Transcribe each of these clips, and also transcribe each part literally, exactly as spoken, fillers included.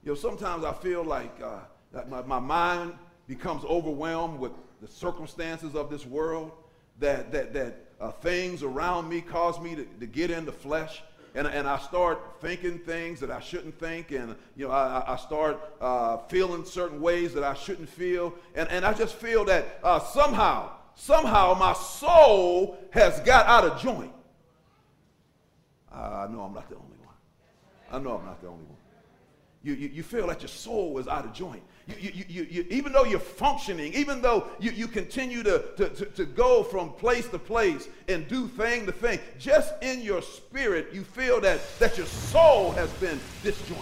You know, sometimes I feel like uh, that my, my mind becomes overwhelmed with the circumstances of this world, that that that uh, things around me cause me to, to get in the flesh, and, and I start thinking things that I shouldn't think, and you know I, I start uh, feeling certain ways that I shouldn't feel, and, and I just feel that uh, somehow, somehow my soul has got out of joint. I know I'm not the only one. I know I'm not the only one. You, you, you feel that your soul is out of joint. You, you, you, you, even though you're functioning, even though you, you continue to, to, to, to go from place to place and do thing to thing, just in your spirit, you feel that, that your soul has been disjointed.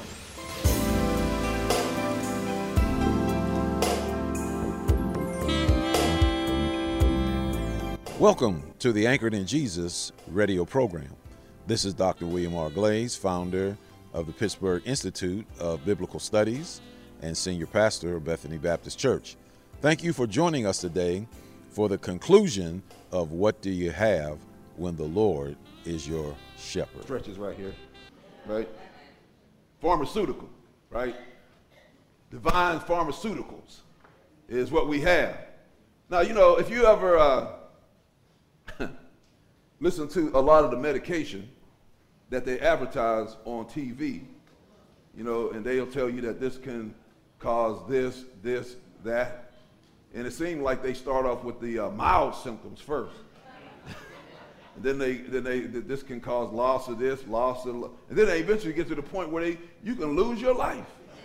Welcome to the Anchored in Jesus radio program. This is Doctor William R. Glaze, founder of the Pittsburgh Institute of Biblical Studies and senior pastor of Bethany Baptist Church. Thank you for joining us today for the conclusion of What Do You Have When the Lord is Your Shepherd? Stretches right here, right? Pharmaceutical, right? Divine pharmaceuticals is what we have. Now, you know, if you ever uh, listen to a lot of the medication that they advertise on T V, you know, and they'll tell you that this can cause this, this, that. And it seems like they start off with the uh, mild symptoms first. and then they, then they, this can cause loss of this, loss of, and then they eventually get to the point where they, you can lose your life.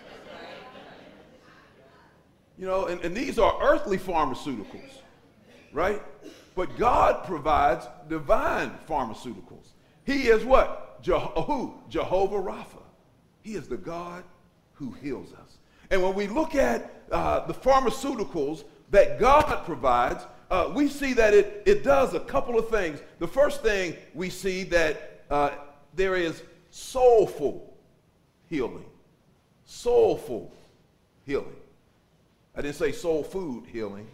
You know, and, and these are earthly pharmaceuticals, right? But God provides divine pharmaceuticals. He is what? Jeho- who? Jehovah Rapha. He is the God who heals us. And when we look at uh, the pharmaceuticals that God provides, uh, we see that it, it does a couple of things. The first thing we see that uh, there is soulful healing. Soulful healing. I didn't say soul food healing.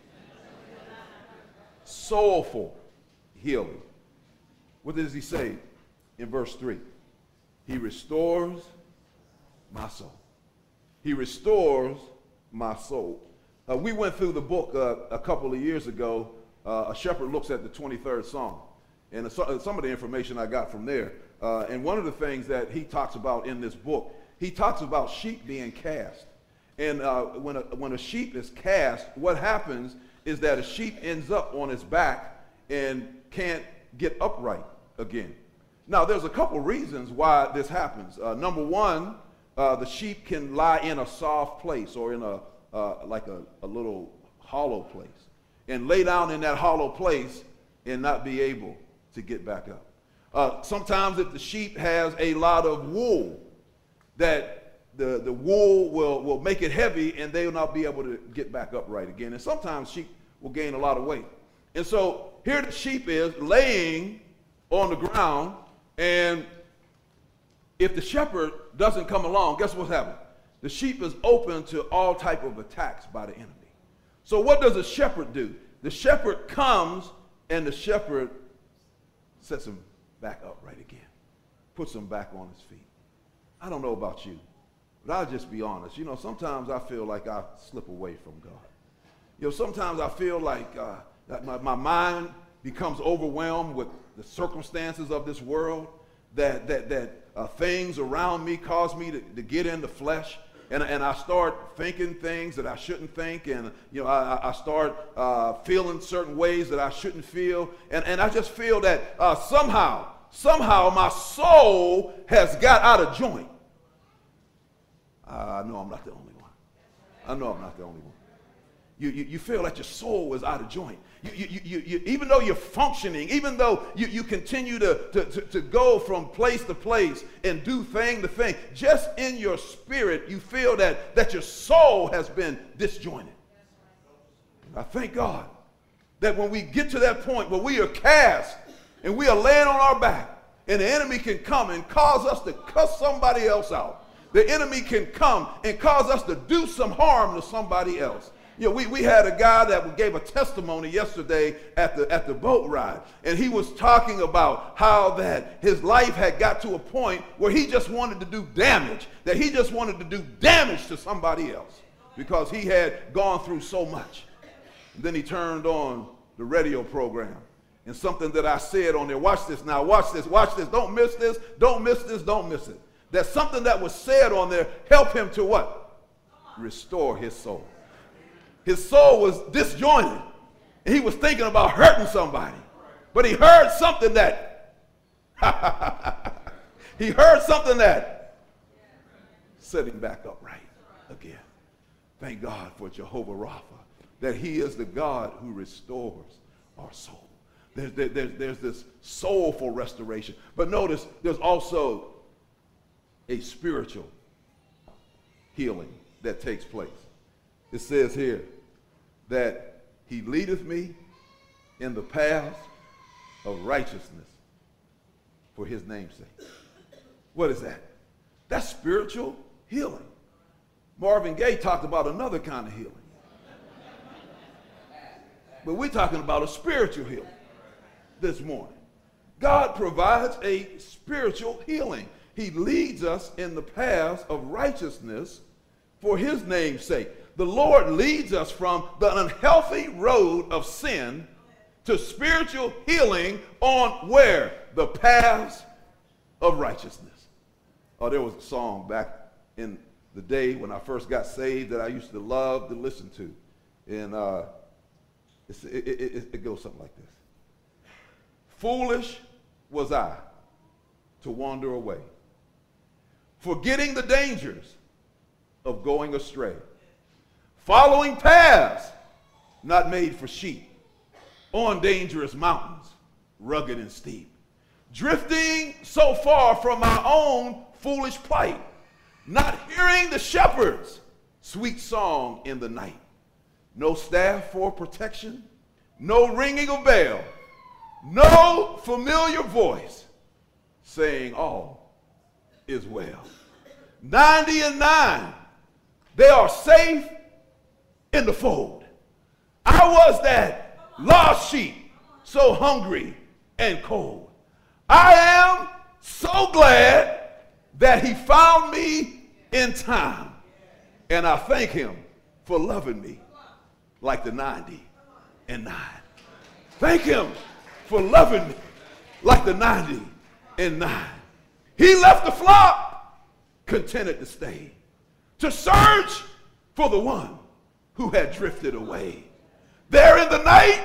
Soulful healing. What does he say in verse three? He restores my soul. He restores my soul. Uh, we went through the book uh, a couple of years ago. Uh, a shepherd looks at the twenty-third Psalm. And uh, some of the information I got from there. Uh, and one of the things that he talks about in this book, he talks about sheep being cast. And uh, when, a, when a sheep is cast, what happens is that a sheep ends up on its back and can't get upright again. Now, there's a couple reasons why this happens. Uh, number one, uh, the sheep can lie in a soft place or in a uh, like a, a little hollow place and lay down in that hollow place and not be able to get back up. Uh, sometimes if the sheep has a lot of wool, that the, the wool will, will make it heavy and they will not be able to get back upright again. And sometimes sheep will gain a lot of weight. And so here the sheep is laying on the ground, and if the shepherd doesn't come along, guess what's happening? The sheep is open to all type of attacks by the enemy. So what does a shepherd do? The shepherd comes and the shepherd sets him back upright again, puts him back on his feet. I don't know about you, but I'll just be honest. You know, sometimes I feel like I slip away from God. You know, sometimes I feel like uh, that my, my mind becomes overwhelmed with the circumstances of this world, that that that uh, things around me cause me to, to get in the flesh, and, and I start thinking things that I shouldn't think, and you know I, I start uh, feeling certain ways that I shouldn't feel, and, and I just feel that uh, somehow, somehow my soul has got out of joint. I know I'm not the only one. I know I'm not the only one. You, you, you feel that your soul is out of joint. You, you, you, you, even though you're functioning, even though you, you continue to, to, to, to go from place to place and do thing to thing, just in your spirit, you feel that, that your soul has been disjointed. I thank God that when we get to that point where we are cast and we are laying on our back, and the enemy can come and cause us to cuss somebody else out. The enemy can come and cause us to do some harm to somebody else. You know, we, we had a guy that gave a testimony yesterday at the, at the boat ride, and he was talking about how that his life had got to a point where he just wanted to do damage, that he just wanted to do damage to somebody else because he had gone through so much. And then he turned on the radio program, and something that I said on there, watch this now, watch this, watch this, don't miss this, don't miss this, don't miss it. That something that was said on there helped him to what? Restore his soul. His soul was disjointed, and he was thinking about hurting somebody. But he heard something that, he heard something that set him back upright again. Thank God for Jehovah Rapha, that he is the God who restores our soul. There's, there, there's, there's this soulful restoration. But notice, there's also a spiritual healing that takes place. It says here that he leadeth me in the paths of righteousness for his name's sake. What is that? That's spiritual healing. Marvin Gaye talked about another kind of healing. But we're talking about a spiritual healing this morning. God provides a spiritual healing. He leads us in the paths of righteousness for his name's sake. The Lord leads us from the unhealthy road of sin to spiritual healing on where? The paths of righteousness. Oh, there was a song back in the day when I first got saved that I used to love to listen to. And uh, it's, it, it, it goes something like this. Foolish was I to wander away, forgetting the dangers of going astray, following paths not made for sheep, on dangerous mountains, rugged and steep, drifting so far from my own foolish plight, not hearing the shepherd's sweet song in the night. No staff for protection, no ringing of bell, no familiar voice saying all is well. Ninety and nine, they are safe in the fold. I was that lost sheep, so hungry and cold. I am so glad that he found me in time, and I thank him for loving me like the ninety and nine. Thank him for loving me like the ninety and nine. He left the flock contented to stay, to search for the one who had drifted away. There in the night,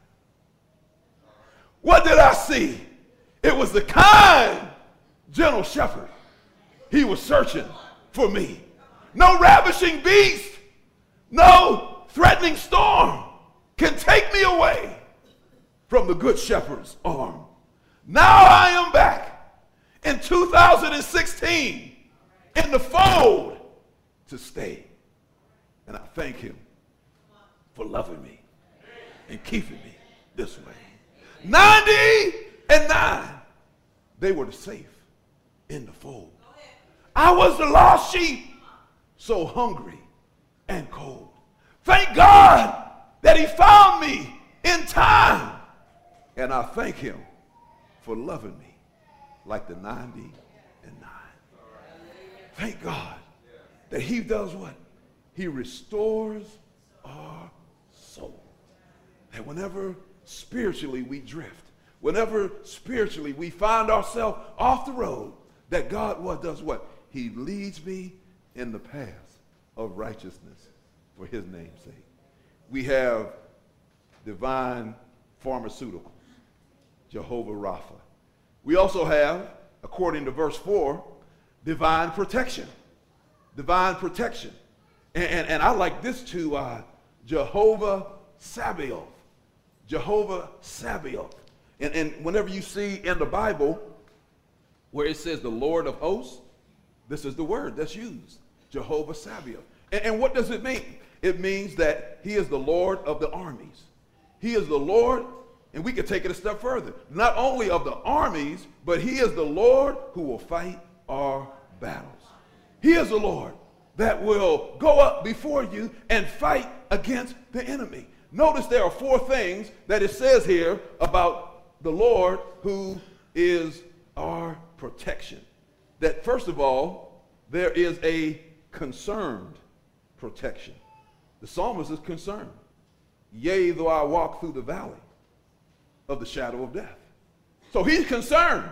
what did I see? It was the kind, gentle shepherd. He was searching for me. No ravishing beast, no threatening storm can take me away from the good shepherd's arm. Now I am back in two thousand sixteen in the fold to stay. And I thank him for loving me and keeping me this way. ninety and nine, they were the safe in the fold. I was the lost sheep, so hungry and cold. Thank God that he found me in time. And I thank him for loving me like the ninety and nine. Thank God that he does what? He restores our soul. And whenever spiritually we drift, whenever spiritually we find ourselves off the road, that God what does what? He leads me in the paths of righteousness for his name's sake. We have divine pharmaceuticals, Jehovah Rapha. We also have, according to verse four, divine protection. Divine protection. And, and, and I like this too, uh, Jehovah Sabaoth. Jehovah Sabaoth. And, and whenever you see in the Bible where it says the Lord of hosts, this is the word that's used, Jehovah Sabaoth. And, and what does it mean? It means that he is the Lord of the armies. He is the Lord, and we can take it a step further, not only of the armies, but he is the Lord who will fight our battles. He is the Lord that will go up before you and fight against the enemy. Notice there are four things that it says here about the Lord who is our protection. That first of all, there is a concerned protection. The psalmist is concerned. Yea, though I walk through the valley of the shadow of death. So he's concerned.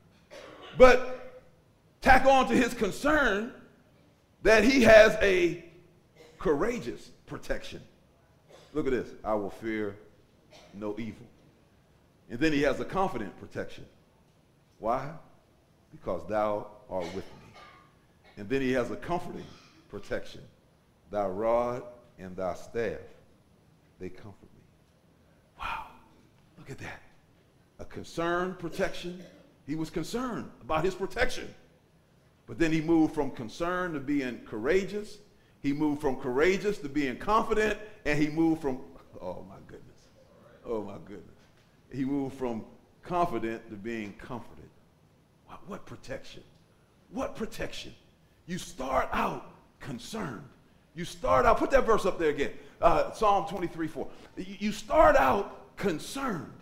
But tack on to his concern that he has a courageous protection. Look at this. I will fear no evil. And then he has a confident protection. Why? Because thou art with me. And then he has a comforting protection. Thy rod and thy staff, they comfort me. Wow. Look at that. A concerned protection. He was concerned about his protection. But then he moved from concern to being courageous. He moved from courageous to being confident. And he moved from, oh my goodness. Oh my goodness. He moved from confident to being comforted. Wow, what protection. What protection. You start out concerned. You start out, put that verse up there again. Uh, Psalm twenty-three, four. You, you start out concerned.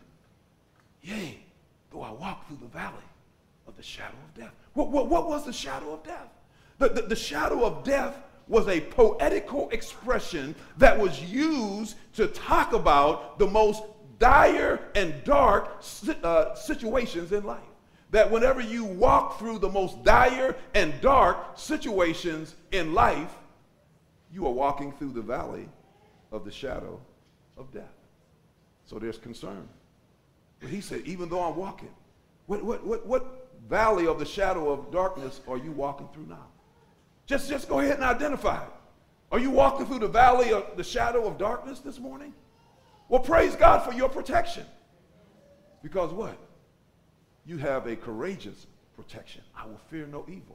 Yea, though I walk through the valley of the shadow of death. What, what, what was the shadow of death? The, the, the shadow of death was a poetical expression that was used to talk about the most dire and dark uh, situations in life. That whenever you walk through the most dire and dark situations in life, you are walking through the valley of the shadow of death. So there's concern. But he said, even though I'm walking, what, what, what, what valley of the shadow of darkness are you walking through now? Just, just go ahead and identify it. Are you walking through the valley of the shadow of darkness this morning? Well, praise God for your protection. Because what? You have a courageous protection. I will fear no evil.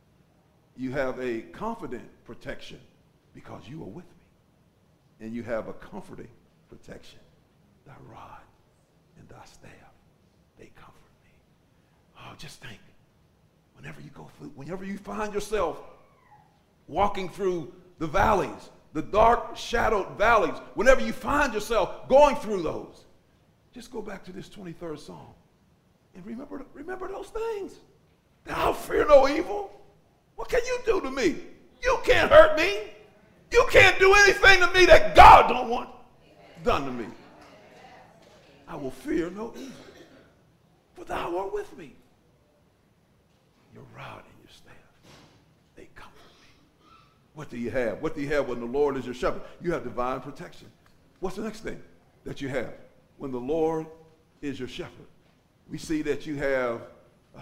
You have a confident protection because you are with me. And you have a comforting protection. Thy rod and thy staff, they comfort me. Oh, just think. Whenever you go through, whenever you find yourself walking through the valleys, the dark shadowed valleys, whenever you find yourself going through those, just go back to this twenty-third Psalm and remember, remember those things. I'll fear no evil. What can you do to me? You can't hurt me. You can't do anything to me that God don't want done to me. I will fear no evil, for thou art with me. Your rod and your staff, they comfort me. What do you have? What do you have when the Lord is your shepherd? You have divine protection. What's the next thing that you have? When the Lord is your shepherd, we see that you have uh,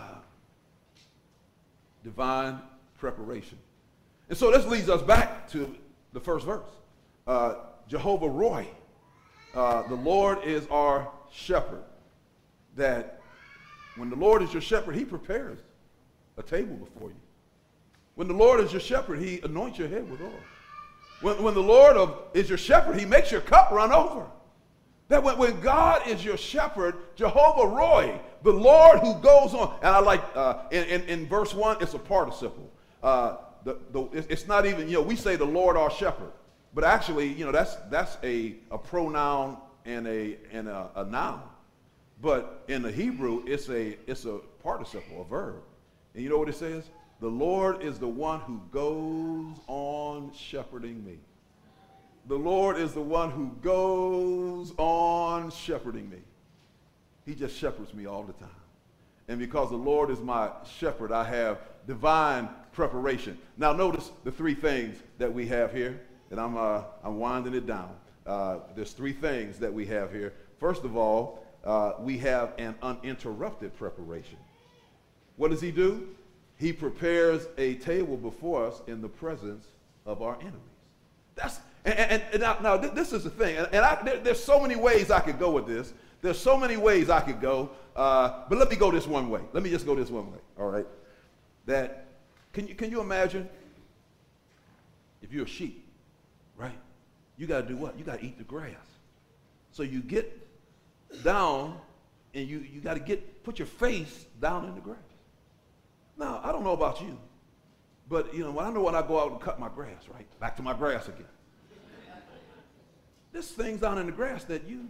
divine preparation. And so this leads us back to the first verse. Uh, Jehovah Roy, uh, the Lord is our shepherd. That when the Lord is your shepherd, he prepares a table before you. When the Lord is your shepherd, he anoints your head with oil. When, when the Lord of, is your shepherd, he makes your cup run over. That when, when God is your shepherd, Jehovah Roy, the Lord who goes on, and I like, uh, in, in, in verse one, it's a participle. Uh, the, the, it's not even, you know, we say the Lord our shepherd, but actually, you know, that's, that's a, a pronoun and, a, and a, a noun. But in the Hebrew, it's a, it's a participle, a verb. And you know what it says? The Lord is the one who goes on shepherding me. The Lord is the one who goes on shepherding me. He just shepherds me all the time. And because the Lord is my shepherd, I have divine preparation. Now notice the three things that we have here, and I'm, uh, I'm winding it down. Uh, there's three things that we have here. First of all, uh, we have an uninterrupted preparation. What does he do? He prepares a table before us in the presence of our enemies. That's and, and, and now, now this is the thing, and, and I, there, there's so many ways I could go with this. There's so many ways I could go, uh, but let me go this one way. Let me just go this one way. All right. That can you can you imagine if you're a sheep, right? You got to do what? You got to eat the grass. So you get down and you you got to get put your face down in the grass. Now, I don't know about you, But, you know, when I know when I go out and cut my grass, right? Back to my grass again. There's things down in the grass that you,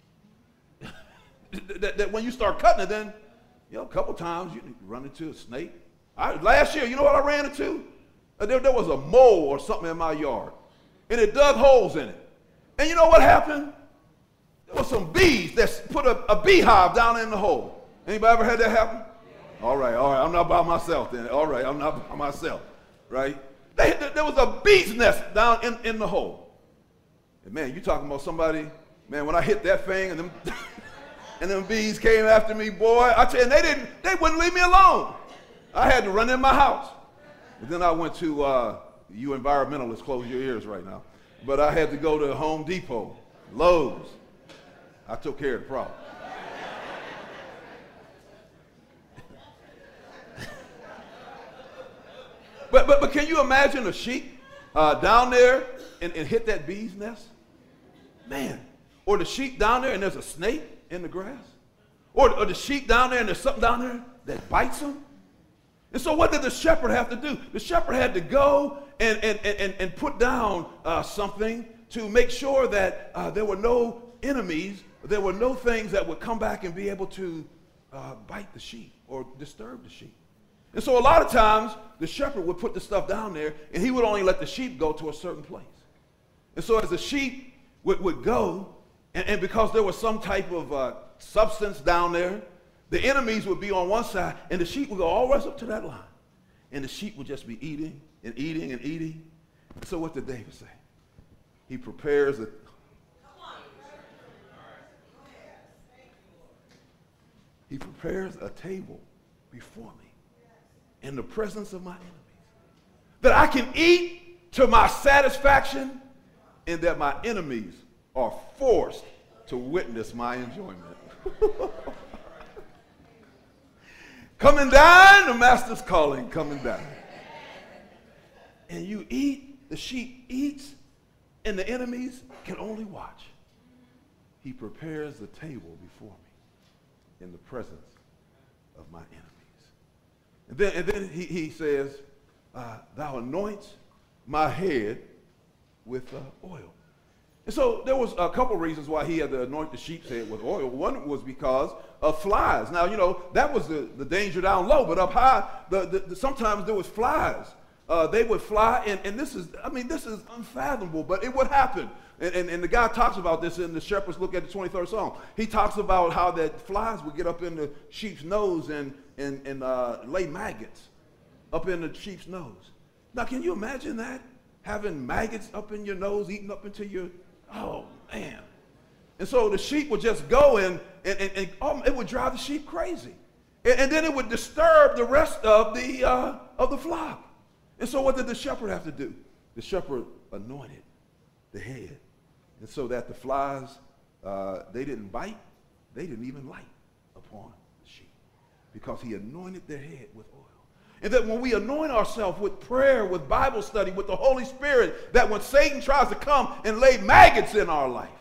that, that when you start cutting it, then, you know, a couple times you run into a snake. I, last year, you know what I ran into? Uh, there, there was a mole or something in my yard, and it dug holes in it. And you know what happened? There was some bees that put a, a beehive down in the hole. Anybody ever had that happen? All right, all right, I'm not by myself then. All right, I'm not by myself, right? They, there was a bee's nest down in, in the hole. And man, you talking about somebody, man, when I hit that thing and them, and them bees came after me, boy, I tell you, and they didn't, they wouldn't leave me alone. I had to run in my house. And then I went to, uh, you environmentalists, close your ears right now. But I had to go to Home Depot, Lowe's. I took care of the problem. But, but, but can you imagine a sheep uh, down there and, and hit that bee's nest? Man. Or the sheep down there and there's a snake in the grass? Or, or the sheep down there and there's something down there that bites them? And so what did the shepherd have to do? The shepherd had to go and, and, and, and put down uh, something to make sure that uh, there were no enemies, there were no things that would come back and be able to uh, bite the sheep or disturb the sheep. And so a lot of times, the shepherd would put the stuff down there, and he would only let the sheep go to a certain place. And so as the sheep would, would go, and, and because there was some type of uh, substance down there, the enemies would be on one side, and the sheep would go all the way up to that line. And the sheep would just be eating and eating and eating. And so what did David say? He prepares a... He prepares a table before me in the presence of my enemies, that I can eat to my satisfaction, and that my enemies are forced to witness my enjoyment. Come and dine, the master's calling, come and dine. And you eat, the sheep eats, and the enemies can only watch. He prepares the table before me in the presence of my enemies. And then, and then he, he says, uh, thou anoints my head with uh, oil. And so there was a couple reasons why he had to anoint the sheep's head with oil. One was because of flies. Now, you know, that was the, the danger down low, but up high, the, the, the, sometimes there was flies. Uh, they would fly, and, and this is, I mean, this is unfathomable, but it would happen. And, and, and the guy talks about this in the Shepherds Look at the twenty-third Psalm. He talks about how that flies would get up in the sheep's nose and, and, and uh, lay maggots up in the sheep's nose. Now, can you imagine that? Having maggots up in your nose, eating up into your, oh, man. And so the sheep would just go and, and, and, and oh, it would drive the sheep crazy. And, and then it would disturb the rest of the, uh, of the flock. And so what did the shepherd have to do? The shepherd anointed the head. And so that the flies, uh, they didn't bite, they didn't even light upon the sheep, because he anointed their head with oil. And that when we anoint ourselves with prayer, with Bible study, with the Holy Spirit, that when Satan tries to come and lay maggots in our life,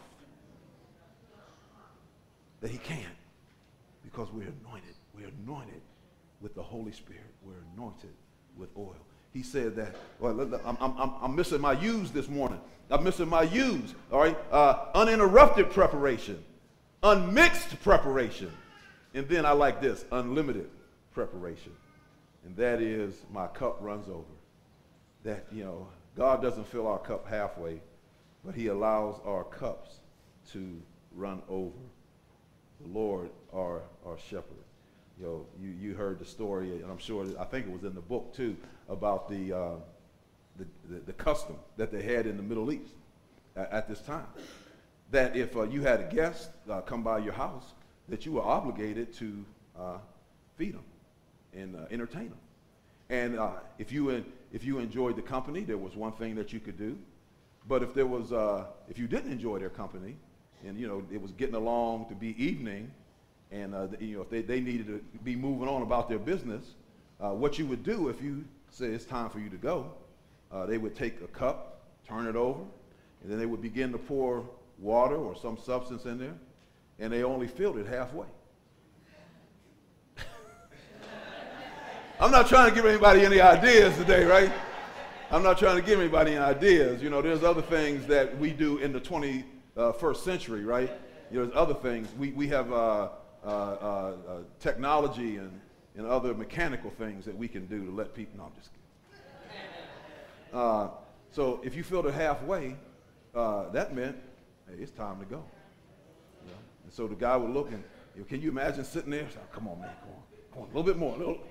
that he can't, because we're anointed. We're anointed with the Holy Spirit. We're anointed with oil. He said that, well, I'm, I'm, I'm missing my U's this morning. I'm missing my U's, all right? Uh, uninterrupted preparation, unmixed preparation, and then I like this, unlimited preparation. And that is, my cup runs over. That, you know, God doesn't fill our cup halfway, but he allows our cups to run over. The Lord, our, our shepherd. You know, you, you heard the story, and I'm sure, I think it was in the book too, about the, uh, the, the, the custom that they had in the Middle East at, at this time. That if uh, you had a guest uh, come by your house, that you were obligated to uh, feed them and uh, entertain them. And uh, if, you, if you enjoyed the company, there was one thing that you could do. But if there was, uh, if you didn't enjoy their company, and you know, it was getting along to be evening, and uh, you know, if they, they needed to be moving on about their business, uh, what you would do if you said it's time for you to go, uh, they would take a cup, turn it over, and then they would begin to pour water or some substance in there, and they only filled it halfway. I'm not trying to give anybody any ideas today, right? I'm not trying to give anybody any ideas. You know, there's other things that we do in the twenty-first century, right? You know, there's other things. We, we have uh, uh, uh, uh, technology and, and other mechanical things that we can do to let people, no, I'm just kidding. Uh, so if you filled it halfway, uh, that meant, hey, it's time to go. You know? And so the guy would look and, you know, can you imagine sitting there? So, come on, man, come on, come on, a little bit more. A little.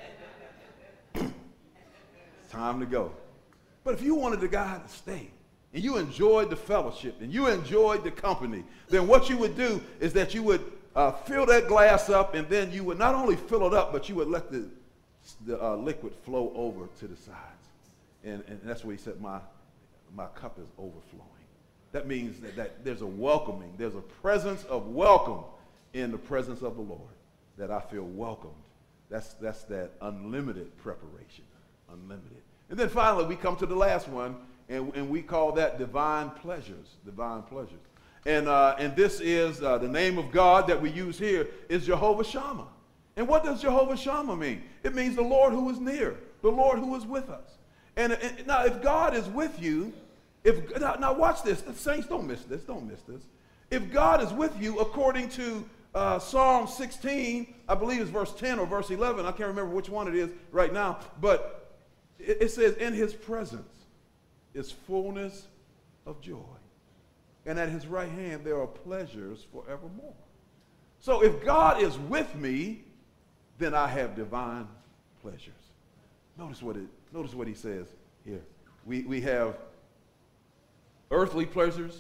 It's time to go. But if you wanted the guy to stay, and you enjoyed the fellowship, and you enjoyed the company, then what you would do is that you would uh, fill that glass up, and then you would not only fill it up, but you would let the, the uh, liquid flow over to the sides. And, and that's what he said, my, my cup is overflowing. That means that, that there's a welcoming, there's a presence of welcome in the presence of the Lord, that I feel welcomed. That's, that's that unlimited preparation, unlimited. And then finally, we come to the last one, and, and we call that divine pleasures, divine pleasures. And, uh, and this is uh, the name of God that we use here is Jehovah Shammah. And what does Jehovah Shammah mean? It means the Lord who is near, the Lord who is with us. And, and now, if God is with you, if now, now watch this. The saints, don't miss this. Don't miss this. If God is with you, according to uh, Psalm sixteen, I believe it's verse ten or verse eleven. I can't remember which one it is right now, but it says, in his presence is fullness of joy. And at his right hand there are pleasures forevermore. So if God is with me, then I have divine pleasures. Notice what it, notice what he says here. We, we have earthly pleasures,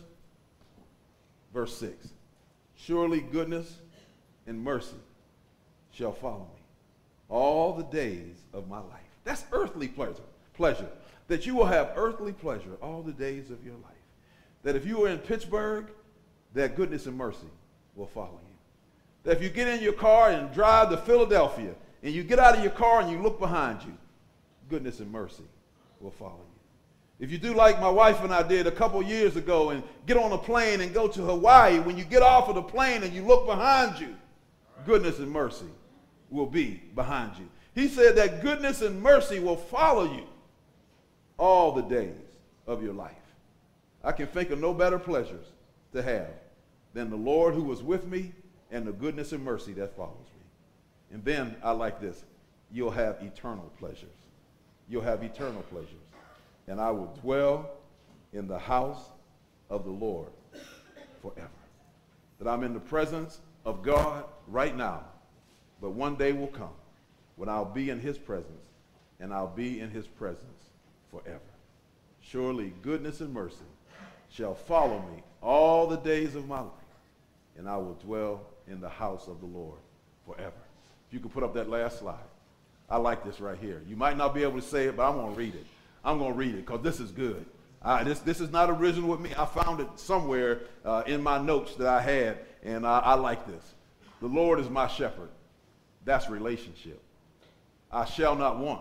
verse six. Surely goodness and mercy shall follow me all the days of my life. That's earthly pleasure, pleasure. That you will have earthly pleasure all the days of your life. That if you are in Pittsburgh, that goodness and mercy will follow you. That if you get in your car and drive to Philadelphia, and you get out of your car and you look behind you, goodness and mercy will follow you. If you do like my wife and I did a couple years ago and get on a plane and go to Hawaii, when you get off of the plane and you look behind you, goodness and mercy will be behind you. He said that goodness and mercy will follow you all the days of your life. I can think of no better pleasures to have than the Lord who was with me and the goodness and mercy that follows me. And then I like this. You'll have eternal pleasures. You'll have eternal pleasures. And I will dwell in the house of the Lord forever. That I'm in the presence of God right now, but one day will come when I'll be in his presence, and I'll be in his presence forever. Surely goodness and mercy shall follow me all the days of my life, and I will dwell in the house of the Lord forever. If you could put up that last slide. I like this right here. You might not be able to say it, but I'm going to read it. I'm going to read it because this is good. Uh, this, this is not original with me. I found it somewhere uh, in my notes that I had, and I, I like this. The Lord is my shepherd. That's relationship. I shall not want.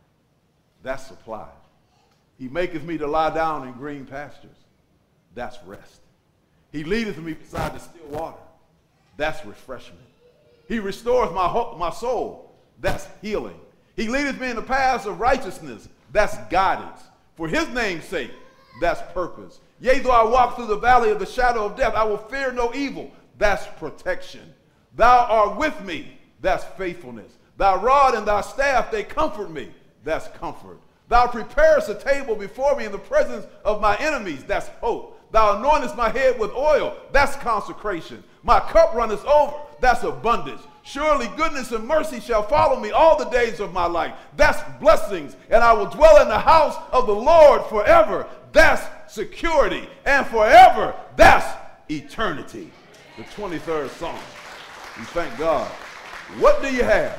That's supply. He maketh me to lie down in green pastures. That's rest. He leadeth me beside the still water. That's refreshment. He restoreth my, ho- my soul. That's healing. He leadeth me in the paths of righteousness. That's guidance. For his name's sake, that's purpose. Yea, though I walk through the valley of the shadow of death, I will fear no evil. That's protection. Thou art with me. That's faithfulness. Thy rod and thy staff, they comfort me. That's comfort. Thou preparest a table before me in the presence of my enemies. That's hope. Thou anointest my head with oil. That's consecration. My cup runneth over. That's abundance. Surely goodness and mercy shall follow me all the days of my life. That's blessings. And I will dwell in the house of the Lord forever. That's security. And forever, that's eternity. The twenty-third Psalm. We thank God. What do you have?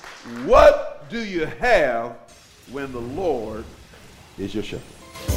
What do you have when the Lord is your shepherd?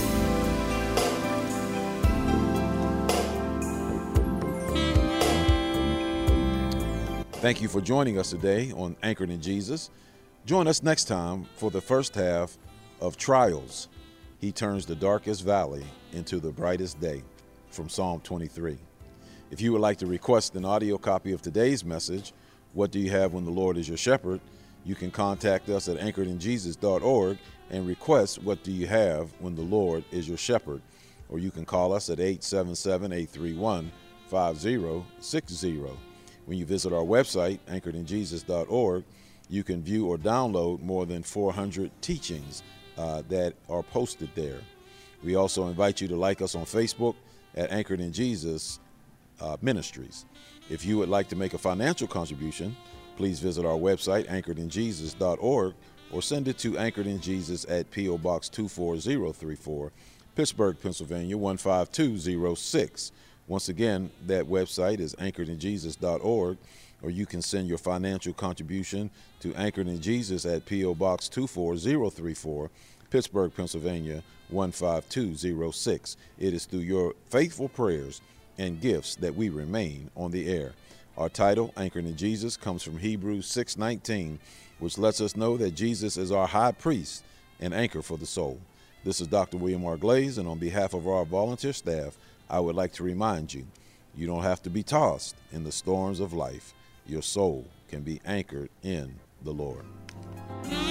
Thank you for joining us today on Anchored in Jesus. Join us next time for the first half of Trials. He turns the darkest valley into the brightest day, from Psalm twenty-three. If you would like to request an audio copy of today's message, What Do You Have When the Lord is Your Shepherd? You can contact us at anchored in jesus dot org and request what do you have when the Lord is your shepherd. Or you can call us at eight seven seven, eight three one, five zero six zero. When you visit our website, anchored in jesus dot org, you can view or download more than four hundred teachings uh, that are posted there. We also invite you to like us on Facebook at Anchored in Jesus uh, Ministries. If you would like to make a financial contribution, please visit our website, anchored in jesus dot org, or send it to Anchored in Jesus at P O Box two four zero three four, Pittsburgh, Pennsylvania one five two zero six. Once again, that website is anchored in jesus dot org, or you can send your financial contribution to Anchored in Jesus at P O Box two four zero three four, Pittsburgh, Pennsylvania one five two zero six. It is through your faithful prayers and gifts that we remain on the air. Our title, Anchored in Jesus, comes from Hebrews six nineteen, which lets us know that Jesus is our high priest and anchor for the soul. This is Doctor William R. Glaze, and on behalf of our volunteer staff, I would like to remind you, you don't have to be tossed in the storms of life. Your soul can be anchored in the Lord.